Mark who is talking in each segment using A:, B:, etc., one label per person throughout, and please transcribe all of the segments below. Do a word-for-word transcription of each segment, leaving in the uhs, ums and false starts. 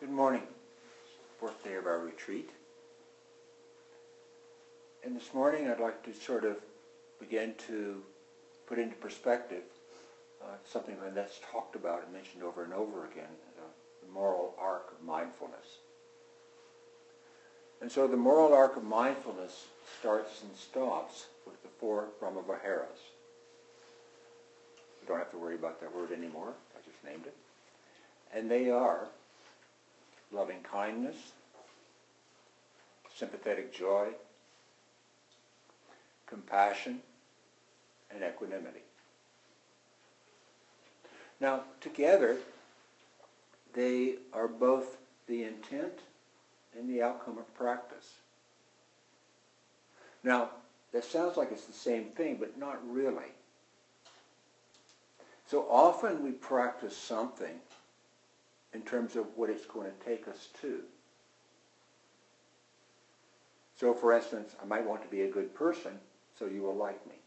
A: Good morning. Fourth day of our retreat. And this morning I'd like to sort of begin to put into perspective uh, something that's talked about and mentioned over and over again, uh, the moral arc of mindfulness. And so the moral arc of mindfulness starts and stops with the four Brahma-Viharas. You don't have to worry about that word anymore. I just named it. And they are loving kindness, sympathetic joy, compassion, and equanimity. Now, together, they are both the intent and the outcome of practice. Now, that sounds like it's the same thing, but not really. So often we practice something in terms of what it's going to take us to. So, for instance, I might want to be a good person, so you will like me.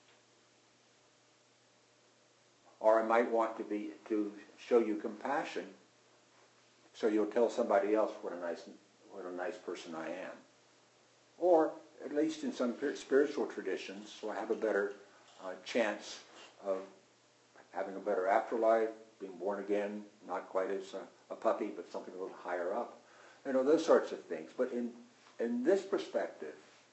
A: Or I might want to be to show you compassion, so you'll tell somebody else what a nice what a nice person I am. Or, at least in some spiritual traditions, so I have a better uh, chance of having a better afterlife, being born again, not quite as a, a puppy, but something a little higher up. You know, those sorts of things. But in, in this perspective,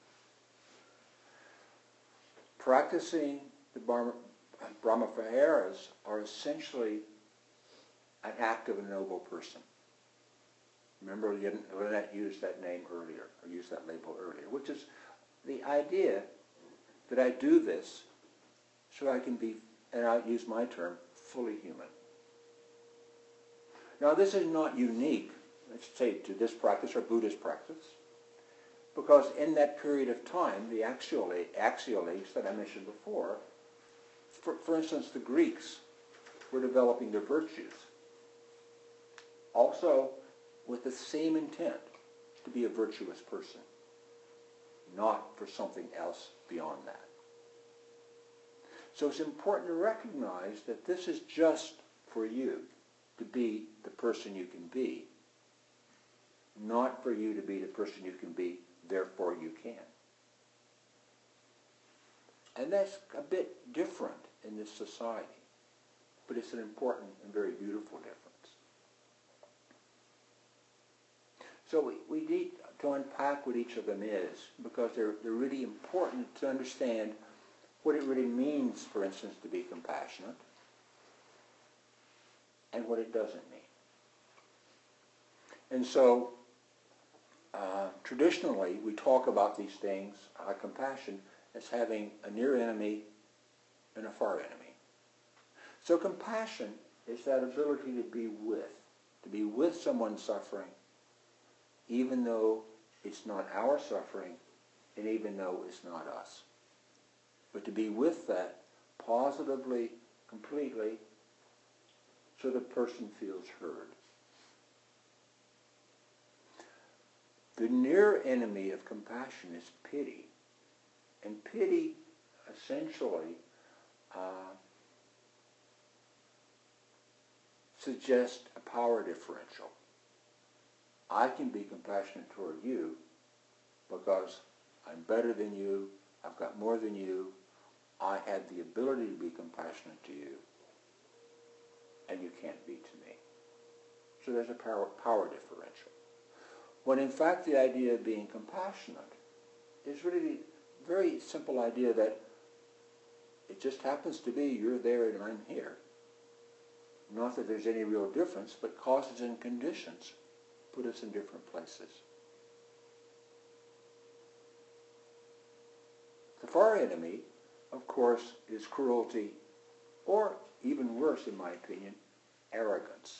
A: practicing the Brahma-Viharas are essentially an act of a noble person. Remember, Lynette used that name earlier, or used that label earlier, which is the idea that I do this so I can be, and I'll use my term, fully human. Now, this is not unique, let's say, to this practice or Buddhist practice, because in that period of time, the axial, axial age that I mentioned before, for, for instance, the Greeks were developing their virtues, also with the same intent, to be a virtuous person, not for something else beyond that. So it's important to recognize that this is just for you to be the person you can be, not for you to be the person you can be, therefore you can. And that's a bit different in this society, but it's an important and very beautiful difference. So we, we need to unpack what each of them is, because they're, they're really important to understand what it really means, for instance, to be compassionate, and what it doesn't mean. And so, uh, traditionally, we talk about these things, like compassion, as having a near enemy and a far enemy. So compassion is that ability to be with, to be with someone suffering, even though it's not our suffering, and even though it's not us. But to be with that positively, completely, so the person feels heard. The near enemy of compassion is pity. And pity essentially uh, suggests a power differential. I can be compassionate toward you because I'm better than you, I've got more than you, I had the ability to be compassionate to you, and you can't be to me. So there's a power, power differential. When in fact the idea of being compassionate is really a very simple idea that it just happens to be you're there and I'm here. Not that there's any real difference, but causes and conditions put us in different places. The far enemy, of course, is cruelty, or even worse, in my opinion, arrogance.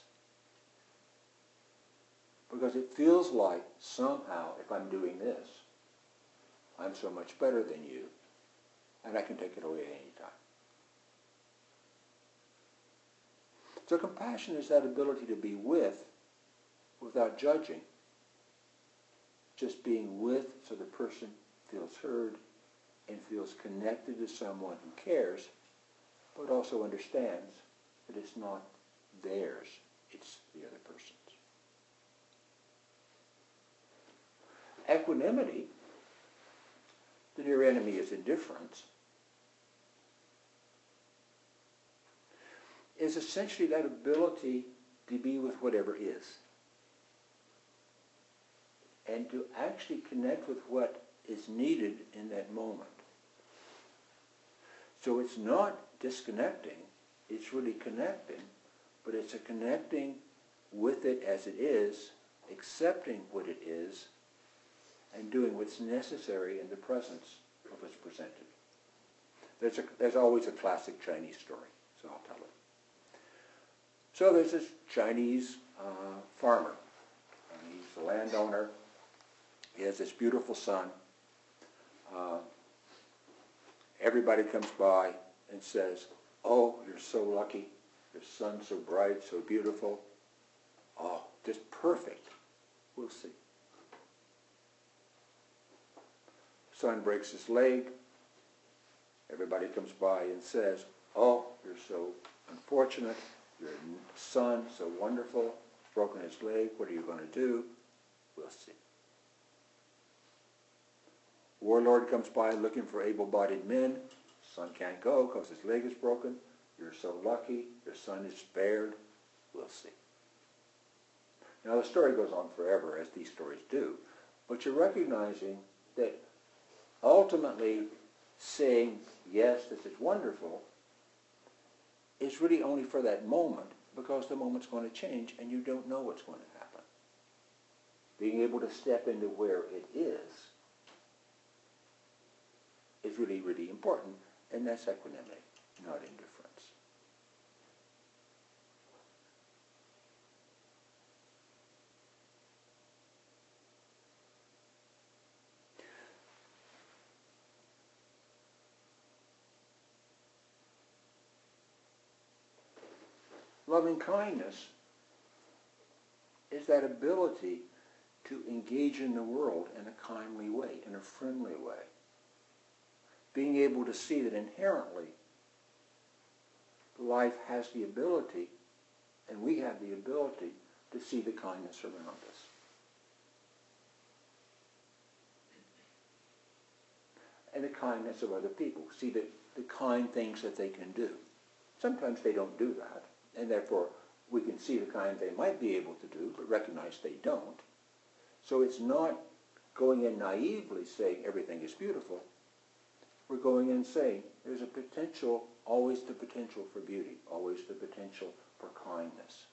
A: Because it feels like somehow, if I'm doing this, I'm so much better than you, and I can take it away at any time. So compassion is that ability to be with, without judging, just being with so the person feels heard and feels connected to someone who cares, but also understands that it's not theirs, it's the other person's. Equanimity, the near enemy is indifference, is essentially that ability to be with whatever is and to actually connect with what is needed in that moment. So it's not disconnecting, it's really connecting, but it's a connecting with it as it is, accepting what it is, and doing what's necessary in the presence of what's presented. There's, a, there's always a classic Chinese story, so I'll tell it. So there's this Chinese uh, farmer. And he's a landowner. He has this beautiful son. Uh, everybody comes by and says, "Oh, you're so lucky. Your son's so bright, so beautiful. Oh, just perfect." We'll see. Son breaks his leg. Everybody comes by and says, "Oh, you're so unfortunate. Your son, so wonderful, broken his leg. What are you going to do?" We'll see. Warlord comes by looking for able-bodied men. Son can't go because his leg is broken. You're so lucky. Your son is spared. We'll see. Now the story goes on forever, as these stories do, but you're recognizing that ultimately saying, "Yes, this is wonderful," is really only for that moment, because the moment's going to change and you don't know what's going to happen. Being able to step into where it is is really, really important, and that's equanimity, not indifference. Loving kindness is that ability to engage in the world in a kindly way, in a friendly way. Being able to see that inherently life has the ability, and we have the ability, to see the kindness around us. And the kindness of other people. See the, the kind things that they can do. Sometimes they don't do that, and therefore we can see the kind they might be able to do, but recognize they don't. So it's not going in naively saying everything is beautiful. We're going in saying there's a potential, always the potential for beauty, always the potential for kindness.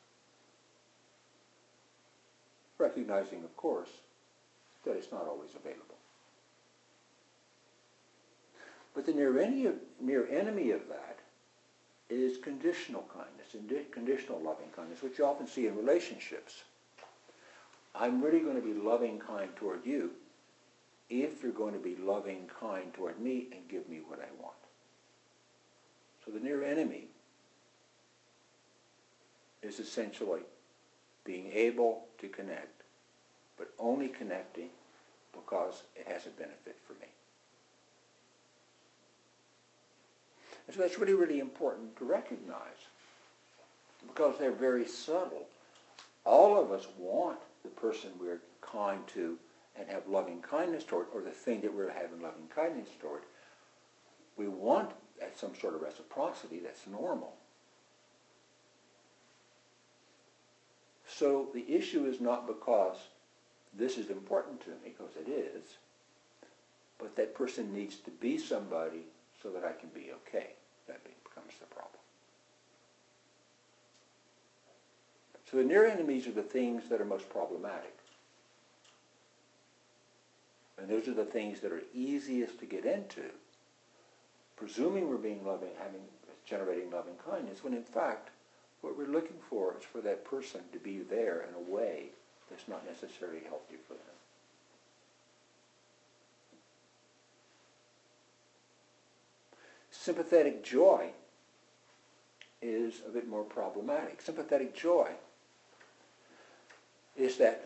A: Recognizing, of course, that it's not always available. But the near enemy of, near enemy of that is conditional kindness, and conditional loving kindness, which you often see in relationships. I'm really going to be loving kind toward you if you're going to be loving kind toward me and give me what I want. So the near enemy is essentially being able to connect, but only connecting because it has a benefit for me. And so that's really, really important to recognize, because they're very subtle. All of us want the person we're kind to and have loving kindness toward, or the thing that we're having loving kindness toward. We want some sort of reciprocity. That's normal. So the issue is not because this is important to me, because it is, but that person needs to be somebody so that I can be okay. That becomes the problem. So the near enemies are the things that are most problematic. And those are the things that are easiest to get into, presuming we're being loving, having, generating loving kindness, when in fact, what we're looking for is for that person to be there in a way that's not necessarily healthy for them. Sympathetic joy is a bit more problematic. Sympathetic joy is that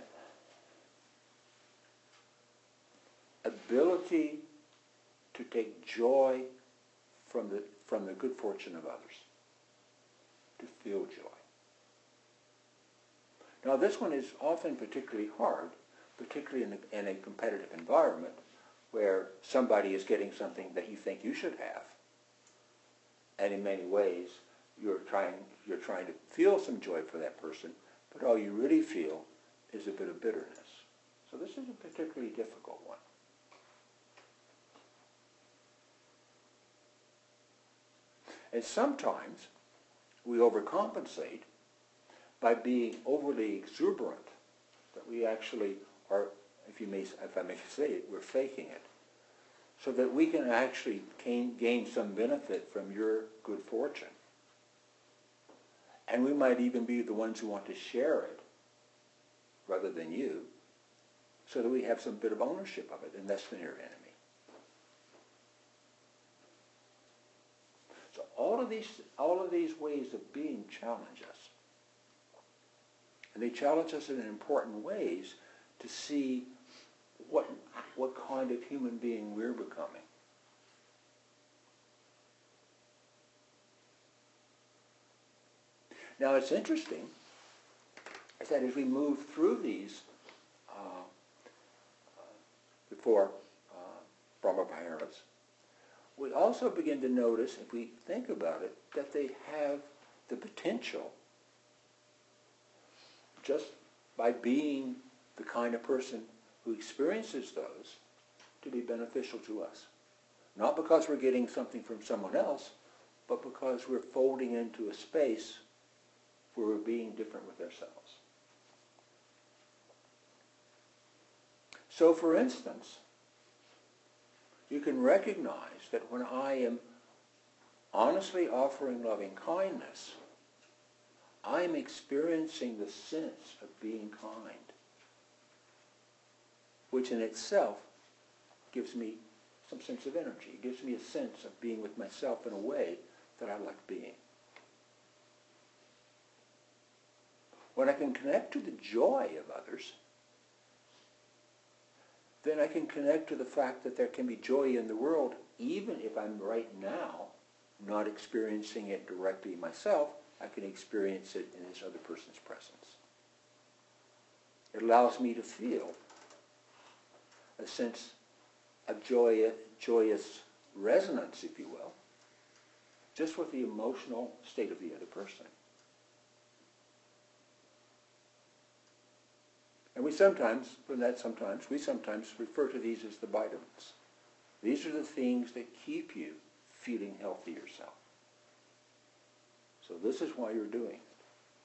A: ability to take joy from the, from the good fortune of others, to feel joy. Now this one is often particularly hard particularly in a, in a competitive environment where somebody is getting something that you think you should have. And in many ways, you're trying, you're trying to feel some joy for that person, but all you really feel is a bit of bitterness. So this is a particularly difficult one. And sometimes we overcompensate by being overly exuberant, that we actually are, if you may, if I may say it, we're faking it, so that we can actually gain, gain some benefit from your good fortune. And we might even be the ones who want to share it rather than you, so that we have some bit of ownership of it, and that's the near enemy. So all of these, all of these ways of being challenge us. And they challenge us in important ways to see what, what kind of human being we're becoming. Now it's interesting is that as we move through these uh, uh, before uh, Brahma Viharas, we also begin to notice, if we think about it, that they have the potential, just by being the kind of person who experiences those, to be beneficial to us. Not because we're getting something from someone else, but because we're folding into a space where we're being different with ourselves. So, for instance, you can recognize that when I am honestly offering loving kindness, I'm experiencing the sense of being kind, which in itself gives me some sense of energy. It gives me a sense of being with myself in a way that I like being. When I can connect to the joy of others, then I can connect to the fact that there can be joy in the world, even if I'm right now not experiencing it directly myself. I can experience it in this other person's presence. It allows me to feel a sense of joy, joyous resonance, if you will, just with the emotional state of the other person. And we sometimes, from that sometimes, we sometimes refer to these as the vitamins. These are the things that keep you feeling healthy yourself. So this is why you're doing it.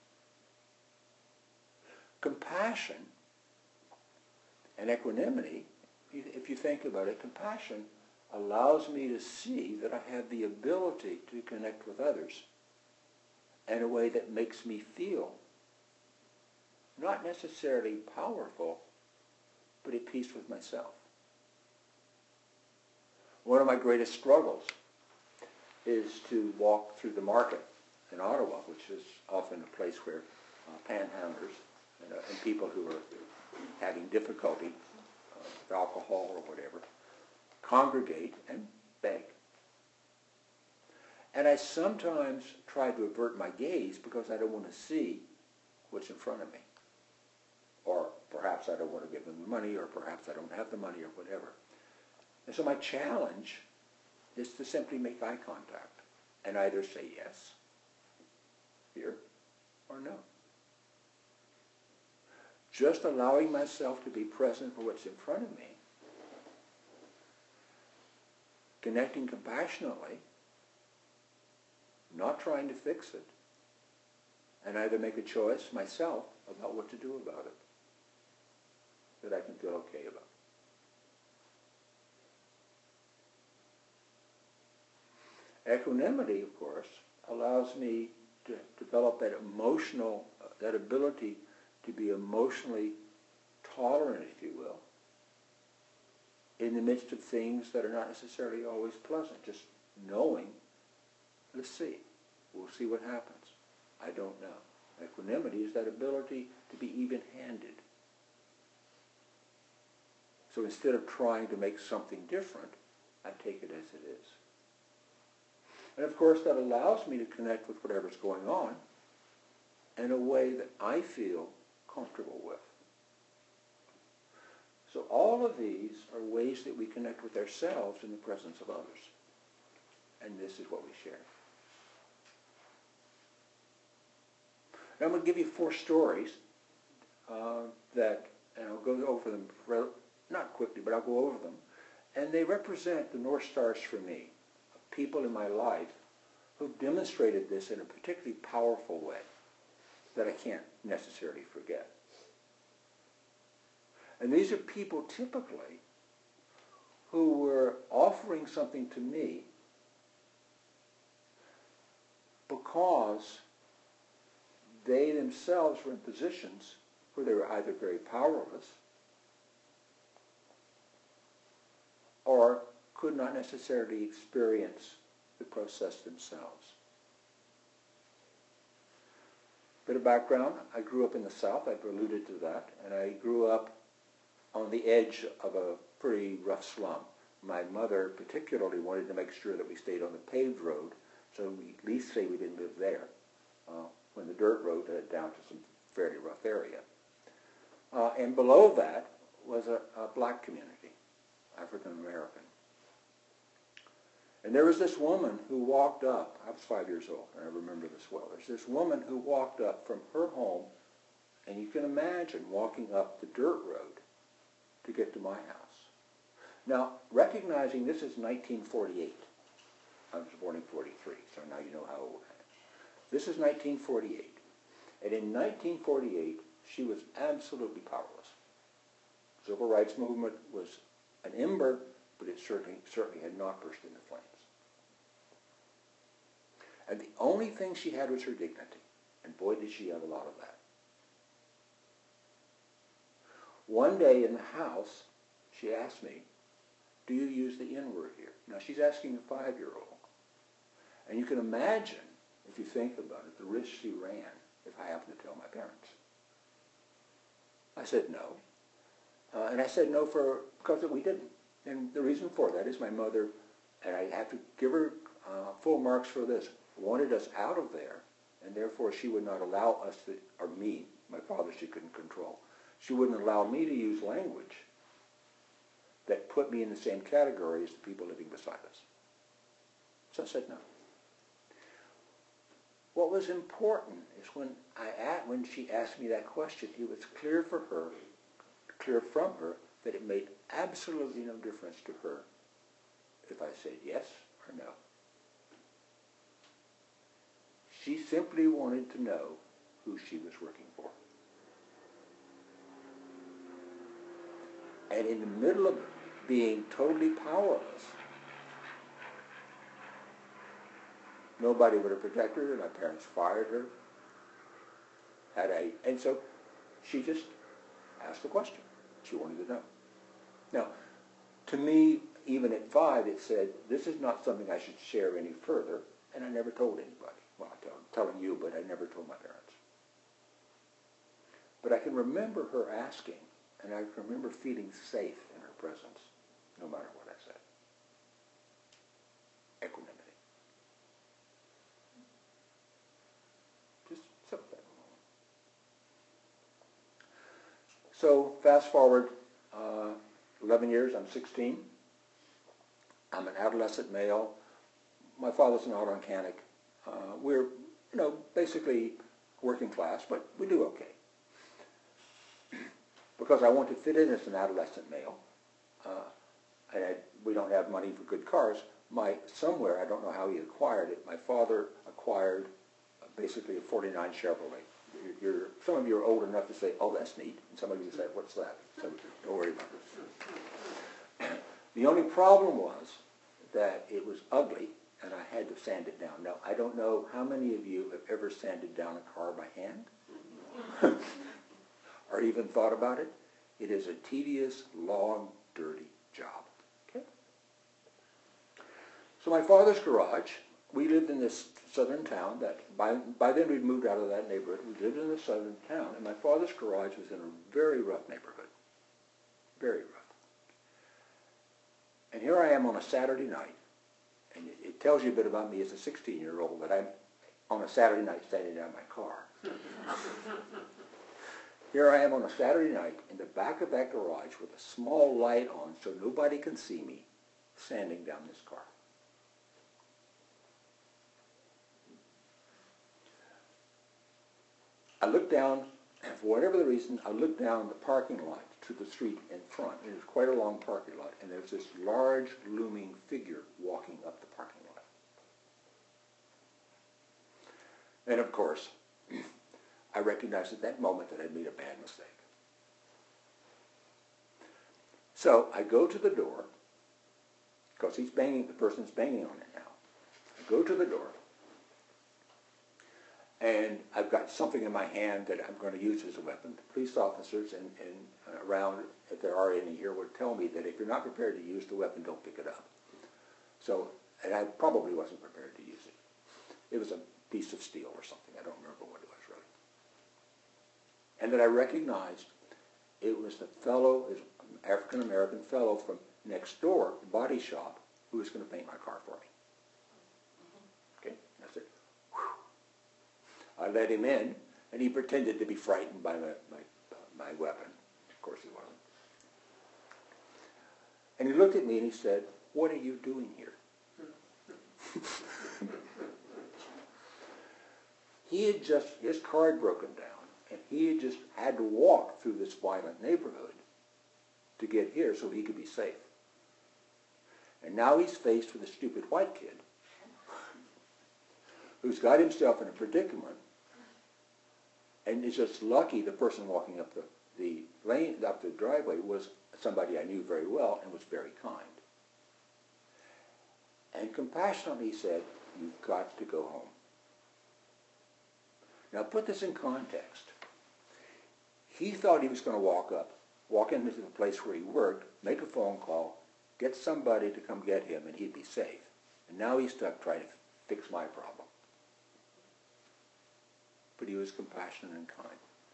A: Compassion and equanimity, if you think about it, compassion allows me to see that I have the ability to connect with others in a way that makes me feel not necessarily powerful, but at peace with myself. One of my greatest struggles is to walk through the market in Ottawa, which is often a place where uh, panhandlers and, uh, and people who are having difficulty uh, with alcohol or whatever congregate and beg. And I sometimes try to avert my gaze because I don't want to see what's in front of me. Or perhaps I don't want to give them the money, or perhaps I don't have the money, or whatever. And so my challenge is to simply make eye contact and either say yes, here, or no. Just allowing myself to be present for what's in front of me, connecting compassionately, not trying to fix it, and either make a choice myself about what to do about it that I can feel okay about. Equanimity, of course, allows me to develop that emotional, uh, that ability to be emotionally tolerant, if you will, in the midst of things that are not necessarily always pleasant. Just knowing, let's see, we'll see what happens. I don't know. Equanimity is that ability to be even-handed. So instead of trying to make something different, I take it as it is. And of course that allows me to connect with whatever's going on in a way that I feel comfortable with. So all of these are ways that we connect with ourselves in the presence of others. And this is what we share. Now I'm going to give you four stories uh, that, and I'll go over them, not quickly, but I'll go over them. And they represent the North Stars for me, people in my life who've demonstrated this in a particularly powerful way that I can't necessarily forget. And these are people typically who were offering something to me because they themselves were in positions where they were either very powerless or could not necessarily experience the process themselves. Bit of background, I grew up in the South, I've alluded to that, and I grew up on the edge of a pretty rough slum. My mother particularly wanted to make sure that we stayed on the paved road, so we at least say we didn't live there, uh, when the dirt road led down to some fairly rough area. Uh, and below that was a, a black community, African American. And there was this woman who walked up, I was five years old, and I remember this well. There's this woman who walked up from her home, and you can imagine walking up the dirt road to get to my house. Now, recognizing this is nineteen forty-eight. I was born in forty-three, so now you know how old I am. This is nineteen forty-eight. And in nineteen forty-eight, she was absolutely powerless. Civil rights movement was an ember, but it certainly, certainly had not burst into flames. And the only thing she had was her dignity. And boy, did she have a lot of that. One day in the house, she asked me, do you use the N-word here? Now, she's asking a five-year-old. And you can imagine, if you think about it, the risk she ran if I happened to tell my parents. I said no. Uh, and I said no for because we didn't. And the reason for that is my mother, and I have to give her uh, full marks for this, wanted us out of there, and therefore she would not allow us to, or me, my father she couldn't control, she wouldn't allow me to use language that put me in the same category as the people living beside us. So I said no. What was important is when I when she asked me that question, it was clear for her, clear from her, that it made absolutely no difference to her if I said yes or no. She simply wanted to know who she was working for. And in the middle of being totally powerless, nobody would have protected her. My parents fired her. Had a, and so she just asked the question. She wanted to know. Now, to me, even at five, it said, this is not something I should share any further, and I never told anybody. Well, I'm telling you, but I never told my parents. But I can remember her asking, and I can remember feeling safe in her presence, no matter what I said. Equanimity. Just sit with that a moment. So, fast forward uh, eleven years, I'm sixteen. I'm an adolescent male. My father's an auto mechanic. Uh, we're, you know, basically working class, but we do okay. Because I want to fit in as an adolescent male, uh, and I, we don't have money for good cars, my, somewhere, I don't know how he acquired it, my father acquired uh, basically a forty-nine Chevrolet. You're, you're, some of you are old enough to say, oh, that's neat, and some of you say, what's that? So don't worry about it. The only problem was that it was ugly, and I had to sand it down. Now, I don't know how many of you have ever sanded down a car by hand, or even thought about it. It is a tedious, long, dirty job. Okay? So my father's garage, we lived in this southern town that, by, by then we'd moved out of that neighborhood. We lived in this southern town, and my father's garage was in a very rough neighborhood. Very rough. And here I am on a Saturday night, and it, it tells you a bit about me as a sixteen-year-old that I'm on a Saturday night standing down my car. Here I am on a Saturday night in the back of that garage with a small light on so nobody can see me, sanding down this car. I looked down, and for whatever the reason, I looked down the parking lot to the street in front. It was quite a long parking lot, and there was this large, looming figure walking up the parking lot. And of course, I recognized at that moment that I'd made a bad mistake. So I go to the door, because he's banging, the person's banging on it now. I go to the door, and I've got something in my hand that I'm going to use as a weapon. The police officers and, and around, if there are any here, would tell me that if you're not prepared to use the weapon, don't pick it up. So, and I probably wasn't prepared to use it. It was a piece of steel or something. I don't remember what it was really. And that I recognized it was the fellow, this African-American fellow from next door, the body shop, who was going to paint my car for me. Okay, and I said, whew. I let him in, and he pretended to be frightened by my, my, uh, my weapon. Of course he wasn't. And he looked at me and he said, "What are you doing here?" He had just, his car had broken down, and he had just had to walk through this violent neighborhood to get here so he could be safe. And now he's faced with a stupid white kid who's got himself in a predicament, and is just lucky the person walking up the, the lane, up the driveway was somebody I knew very well and was very kind. And compassionately said, "You've got to go home." Now put this in context. He thought he was going to walk up, walk into the place where he worked, make a phone call, get somebody to come get him, and he'd be safe. And now he's stuck trying to fix my problem. But he was compassionate and kind.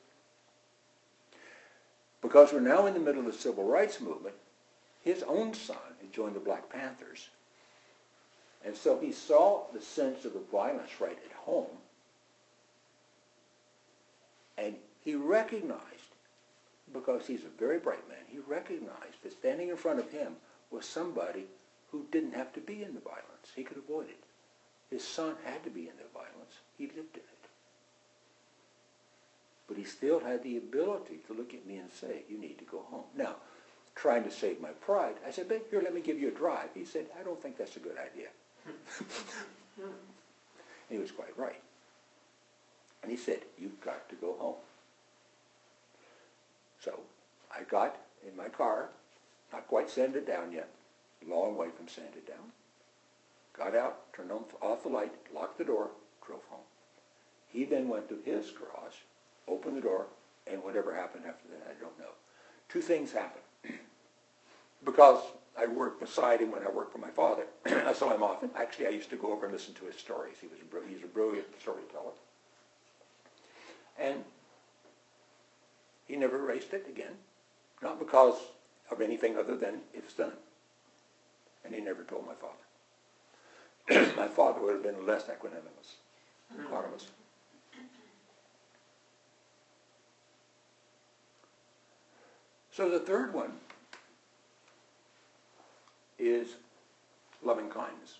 A: Because we're now in the middle of the civil rights movement, his own son had joined the Black Panthers. And so he saw the sense of the violence right at home. And he recognized, because he's a very bright man, he recognized that standing in front of him was somebody who didn't have to be in the violence. He could avoid it. His son had to be in the violence. He lived in it. But he still had the ability to look at me and say, "You need to go home." Now, trying to save my pride, I said, "But here, let me give you a drive." He said, "I don't think that's a good idea." He was quite right. And he said, "You've got to go home." So I got in my car, not quite sanded down yet, a long way from sanded down, got out, turned on, off the light, locked the door, drove home. He then went to his garage, opened the door, and whatever happened after that, I don't know. Two things happened. Because I worked beside him when I worked for my father, I saw him often. Actually, I used to go over and listen to his stories. He was a, he's a brilliant storyteller. And he never erased it again, not because of anything other than it's done. And he never told my father. My father would have been less equanimous. equanimous. So the third one is loving kindness.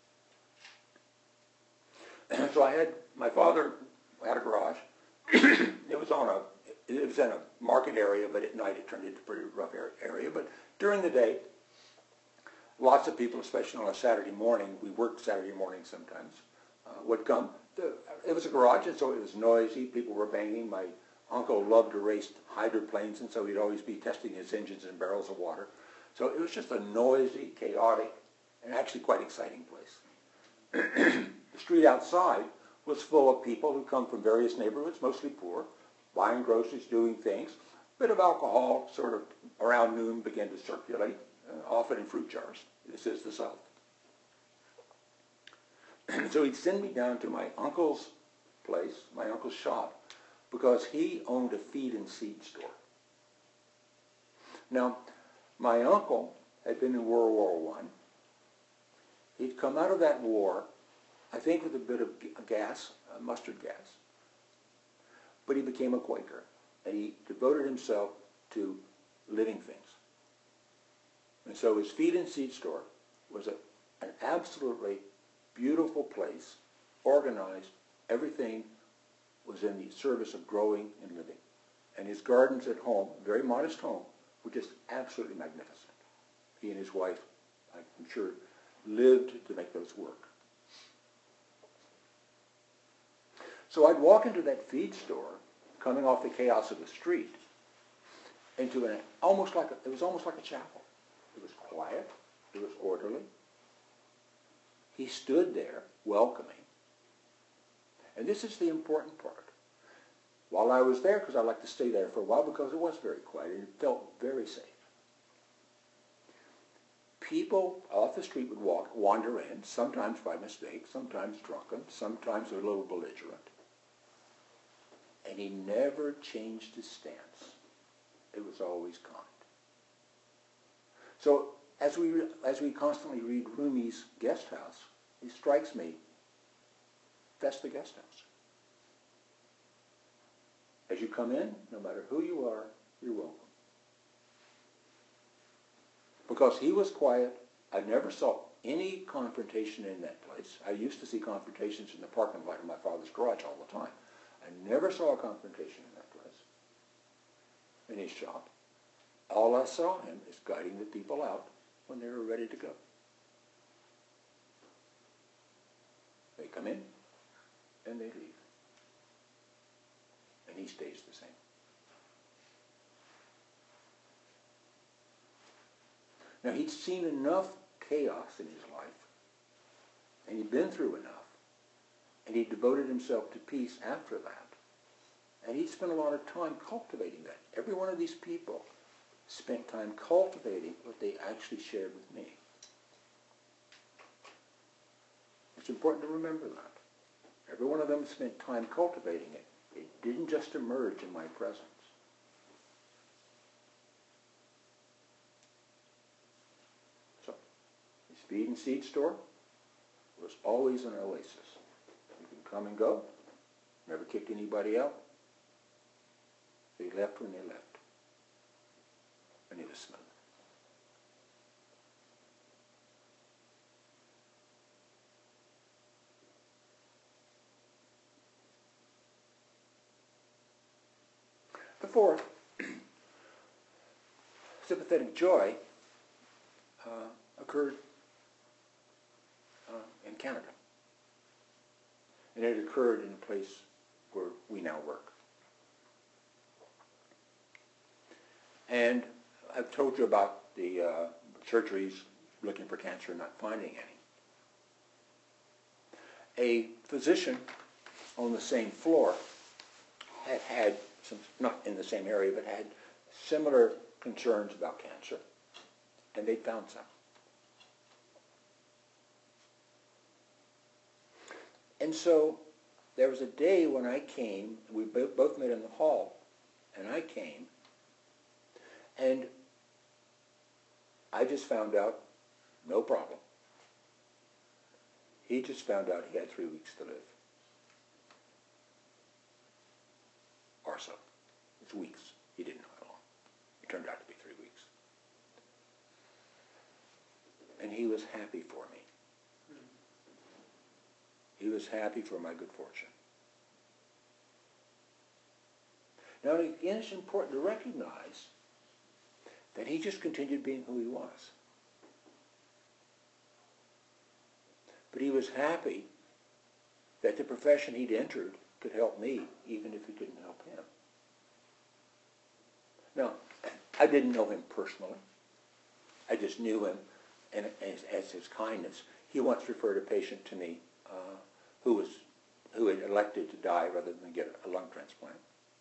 A: So I had, my father had a garage. It was on a, it was in a market area, but at night it turned into a pretty rough area. But during the day, lots of people, especially on a Saturday morning, we worked Saturday mornings sometimes, uh, would come. The, it was a garage, and so it was noisy. People were banging. My uncle loved to race hydroplanes, and so he'd always be testing his engines in barrels of water. So it was just a noisy, chaotic, and actually quite exciting place. The street outside was full of people who come from various neighborhoods, mostly poor, buying groceries, doing things. A bit of alcohol sort of around noon began to circulate, uh, often in fruit jars. This is the South. So he'd send me down to my uncle's place, my uncle's shop, because he owned a feed and seed store. Now, my uncle had been in World War One. He'd come out of that war, I think with a bit of gas, uh, mustard gas. But he became a Quaker. and he devoted himself to living things. And so his feed and seed store was a, an absolutely beautiful place, organized. Everything was in the service of growing and living. And his gardens at home, very modest home, were just absolutely magnificent. He and his wife, I'm sure, lived to make those work. So I'd walk into that feed store, coming off the chaos of the street, into an almost like a, it was almost like a chapel. It was quiet. It was orderly. He stood there, welcoming. And this is the important part. While I was there, because I liked to stay there for a while, because it was very quiet and it felt very safe. People off the street would walk, wander in, sometimes by mistake, sometimes drunken, sometimes a little belligerent. And he never changed his stance. It was always kind. So as we, as we constantly read Rumi's Guest House, it strikes me, that's the guest house. As you come in, no matter who you are, you're welcome. Because he was quiet, I never saw any confrontation in that place. I used to see confrontations in the parking lot of my father's garage all the time. I never saw a confrontation in that place, in his shop. All I saw him is guiding the people out when they were ready to go. They come in and they leave. And he stays the same. Now, he'd seen enough chaos in his life, and he'd been through enough, and he devoted himself to peace after that. And he spent a lot of time cultivating that. Every one of these people spent time cultivating what they actually shared with me. It's important to remember that. Every one of them spent time cultivating it. It didn't just emerge in my presence. So, his feed and seed store was always an oasis. You can come and go. Never kicked anybody out. They left when they left. And it was smooth. The fourth, sympathetic joy, uh, occurred uh, in Canada. And it occurred in a place where we now work. And I've told you about the uh, surgeries looking for cancer and not finding any. A physician on the same floor had had some, not in the same area, but had similar concerns about cancer, and they found some. And so there was a day when I came, we both met in the hall, and I came, and I just found out, no problem. He just found out he had three weeks to live. Or so. It's weeks. He didn't know how long. It turned out to be three weeks. And he was happy for me. He was happy for my good fortune. Now, again, it's important to recognize that he just continued being who he was. But he was happy that the profession he'd entered could help me, even if it couldn't help him. Now, I didn't know him personally. I just knew him and as, as his kindness. He once referred a patient to me uh, who was who had elected to die rather than get a lung transplant.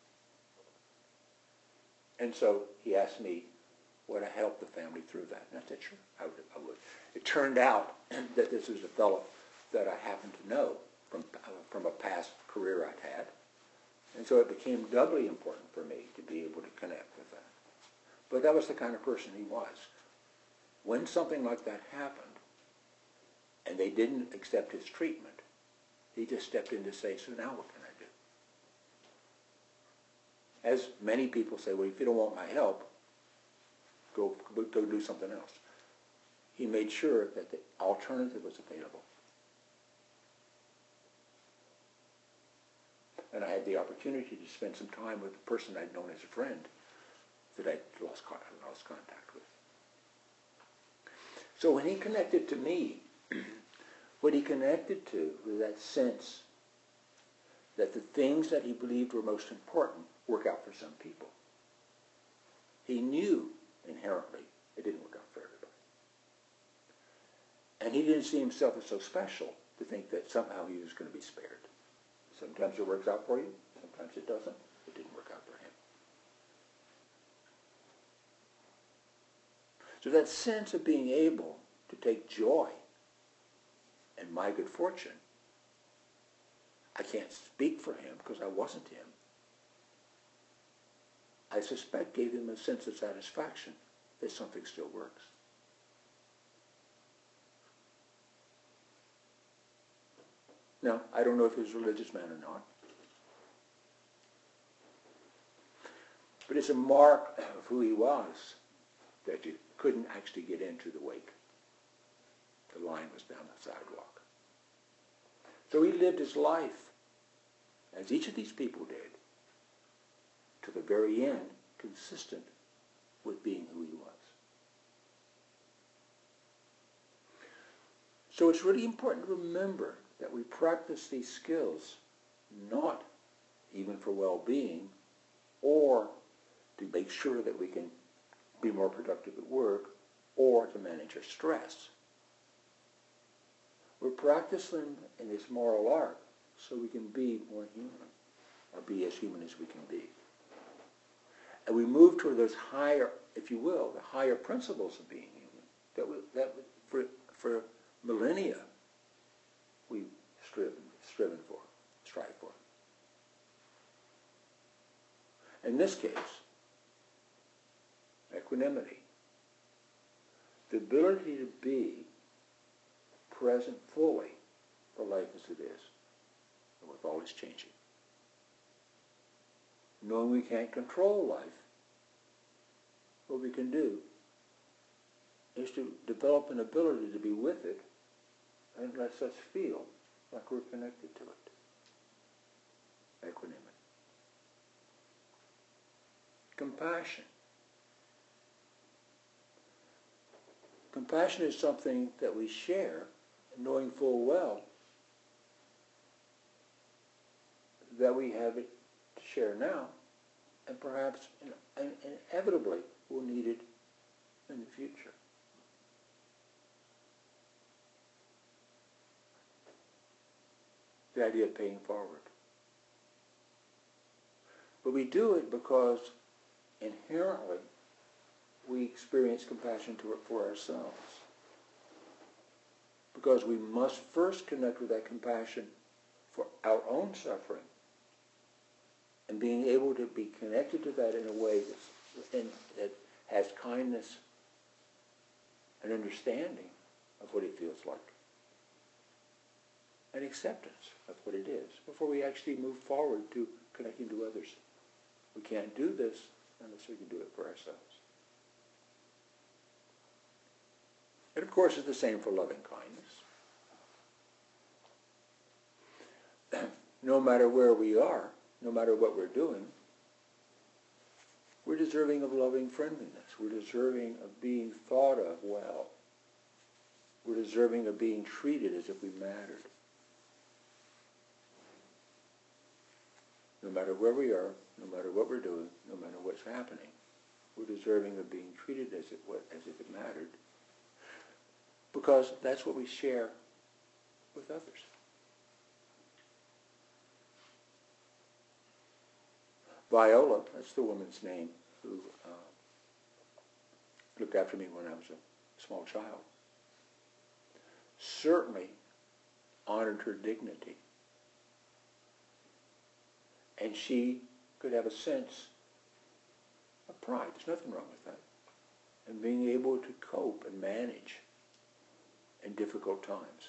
A: And so he asked me, would I help the family through that? And I said, sure, I would. I would. It turned out that this was a fellow that I happened to know from, uh, from a past career I'd had. And so it became doubly important for me to be able to connect with that. But that was the kind of person he was. When something like that happened, and they didn't accept his treatment, he just stepped in to say, so now what can I do? as many people say, well, if you don't want my help, go, go do something else. He made sure that the alternative was available. And I had the opportunity to spend some time with the person I'd known as a friend that I'd lost, lost contact with. So when he connected to me, what he connected to was that sense that the things that he believed were most important work out for some people. He knew inherently it didn't work out for everybody. And he didn't see himself as so special to think that somehow he was going to be spared. Sometimes it works out for you, sometimes it doesn't. It didn't work out for him. So that sense of being able to take joy in my good fortune, I can't speak for him because I wasn't him. I suspect gave him a sense of satisfaction that something still works. Now, I don't know if he was a religious man or not. But it's a mark of who he was that you couldn't actually get into the wake. The line was down the sidewalk. So he lived his life, as each of these people did, to the very end, consistent with being who he was. So it's really important to remember that we practice these skills not even for well-being or to make sure that we can be more productive at work or to manage our stress. We're practicing in this moral art so we can be more human, or be as human as we can be. And we move toward those higher, if you will, the higher principles of being human that, we, that we, for, for millennia we've striven, striven for, strive for. In this case, equanimity, the ability to be present fully for life as it is, and with all its changing. Knowing we can't control life, what we can do is to develop an ability to be with it and let us feel like we're connected to it. Equanimity. Compassion. Compassion is something that we share, knowing full well that we have it to share now, and perhaps and inevitably will need it in the future. The idea of paying forward. But we do it because inherently we experience compassion to, for ourselves. Because we must first connect with that compassion for our own suffering. And being able to be connected to that in a way that's, in, that has kindness and understanding of what it feels like. And acceptance of what it is before we actually move forward to connecting to others. We can't do this unless we can do it for ourselves. And of course it's the same for loving kindness. No matter where we are, no matter what we're doing, we're deserving of loving friendliness. We're deserving of being thought of well. We're deserving of being treated as if we mattered. No matter where we are, no matter what we're doing, no matter what's happening, we're deserving of being treated as if, as if it mattered. Because that's what we share with others. Viola, that's the woman's name, who uh, looked after me when I was a small child, certainly honored her dignity. And she could have a sense of pride. There's nothing wrong with that. And being able to cope and manage in difficult times.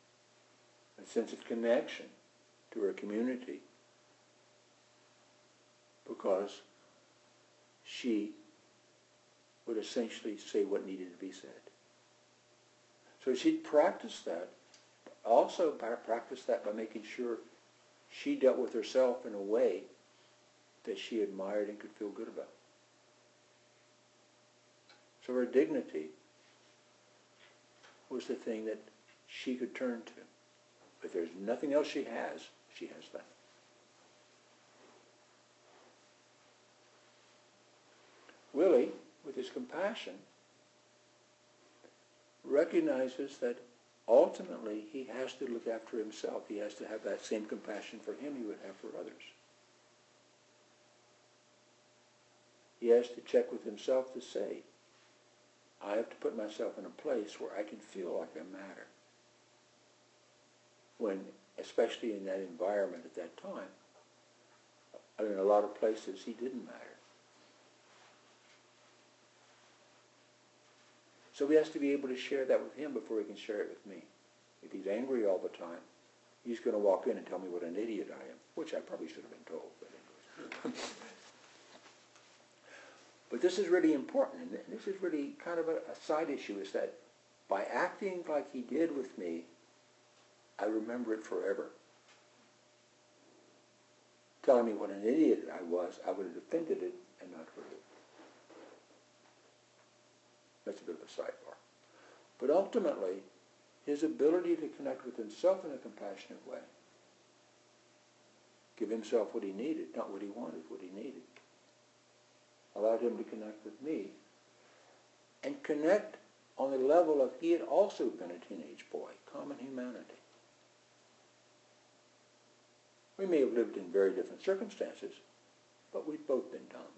A: A sense of connection to her community because she would essentially say what needed to be said. So she'd practice that. Also practice that by making sure she dealt with herself in a way that she admired and could feel good about. So her dignity was the thing that she could turn to. If there's nothing else she has, she has that. Willie, with his compassion, recognizes that ultimately he has to look after himself. He has to have that same compassion for him he would have for others. He has to check with himself to say, I have to put myself in a place where I can feel like I matter. When, especially in that environment at that time, I mean, in a lot of places he didn't matter. So he has to be able to share that with him before he can share it with me. If he's angry all the time, he's going to walk in and tell me what an idiot I am, which I probably should have been told. But, anyways. But this is really important, and this is really kind of a, a side issue, is that by acting like he did with me, I remember it forever. Telling me what an idiot I was, I would have defended it and not heard it. That's a bit of a sidebar. But ultimately, his ability to connect with himself in a compassionate way, give himself what he needed, not what he wanted, what he needed, allowed him to connect with me, and connect on the level of he had also been a teenage boy, common humanity. We may have lived in very different circumstances, but we've both been dumb.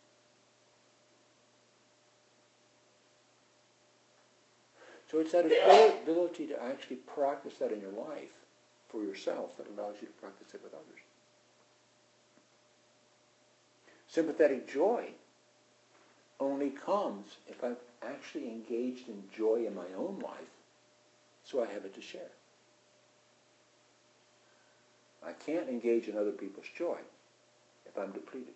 A: So it's that ability to actually practice that in your life for yourself that allows you to practice it with others. Sympathetic joy only comes if I've actually engaged in joy in my own life, so I have it to share. I can't engage in other people's joy if I'm depleted.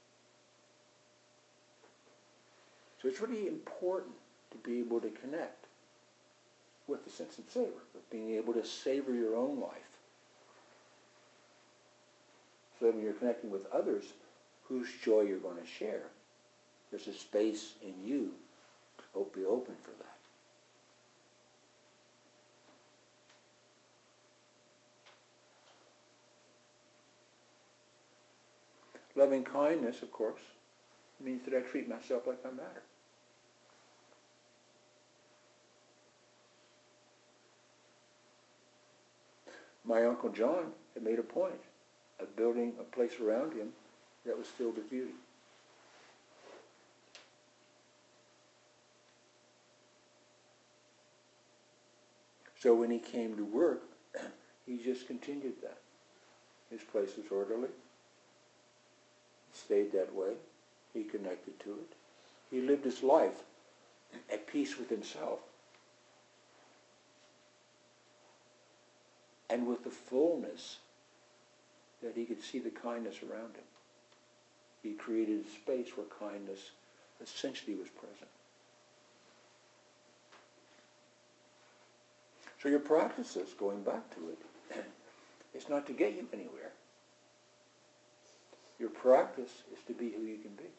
A: So it's really important to be able to connect with the sense and savor, with being able to savor your own life. So that when you're connecting with others whose joy you're going to share, there's a space in you to be open for that. Loving kindness, of course, means that I treat myself like I matter. My Uncle John had made a point of building a place around him that was filled with beauty. So when he came to work, he just continued that. His place was orderly. He stayed that way. He connected to it. He lived his life at peace with himself and with the fullness that he could see the kindness around him. He created a space where kindness essentially was present. So your practices, going back to it, it's not to get you anywhere. Your practice is to be who you can be.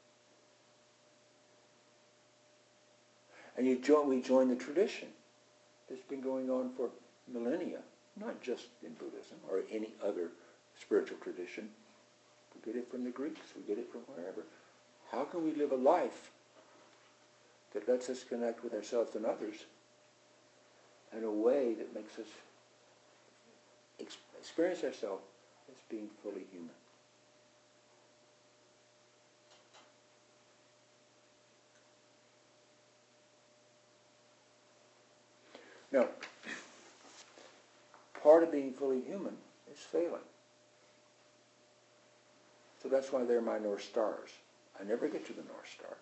A: And you join, we join the tradition that's been going on for millennia, not just in Buddhism or any other spiritual tradition. We get it from the Greeks. We get it from wherever. How can we live a life that lets us connect with ourselves and others in a way that makes us ex- experience ourselves as being fully human? Now, part of being fully human is failing. So that's why they're my North Stars. I never get to the North Star.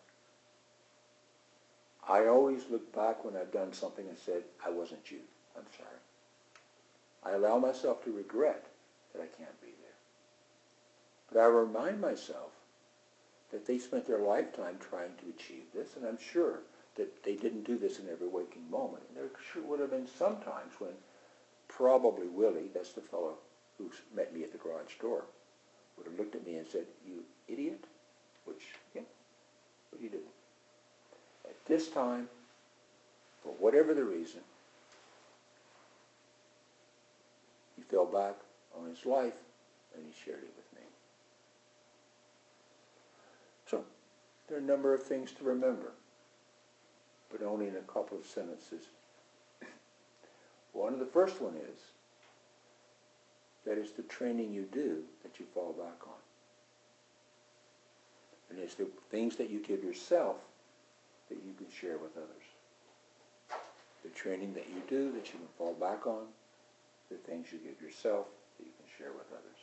A: I always look back when I've done something and said, I wasn't you. I'm sorry. I allow myself to regret that I can't be there. But I remind myself that they spent their lifetime trying to achieve this, and I'm sure that they didn't do this in every waking moment. And there sure would have been some times when probably Willie, that's the fellow who met me at the garage door, would have looked at me and said, "You idiot," which, yeah, but he didn't. At this time, for whatever the reason, he fell back on his life and he shared it with me. So, there are a number of things to remember, but only in a couple of sentences. One, the first one is, that it's the training you do that you fall back on. And it's the things that you give yourself that you can share with others. The training that you do that you can fall back on, the things you give yourself that you can share with others.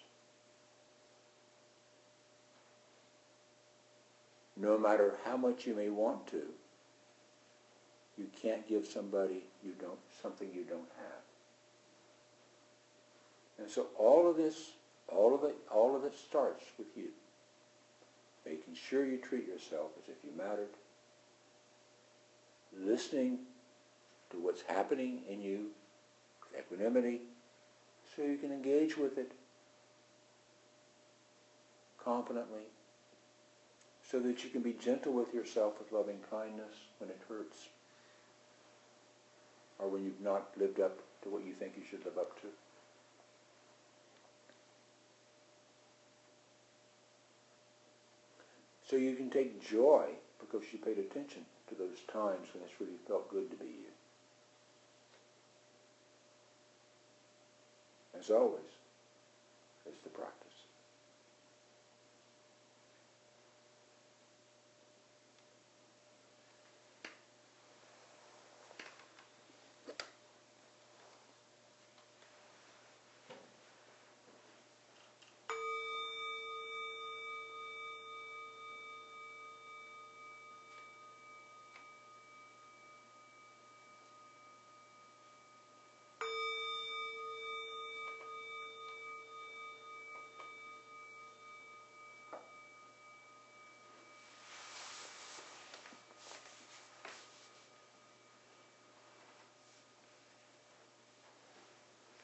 A: No matter how much you may want to, you can't give somebody you don't something you don't have. And so all of this, all of it, all of it starts with you. Making sure you treat yourself as if you mattered. Listening to what's happening in you with equanimity so you can engage with it confidently, so that you can be gentle with yourself with loving kindness when it hurts, or when you've not lived up to what you think you should live up to. So you can take joy because you paid attention to those times when it's really felt good to be you. As always, it's the practice.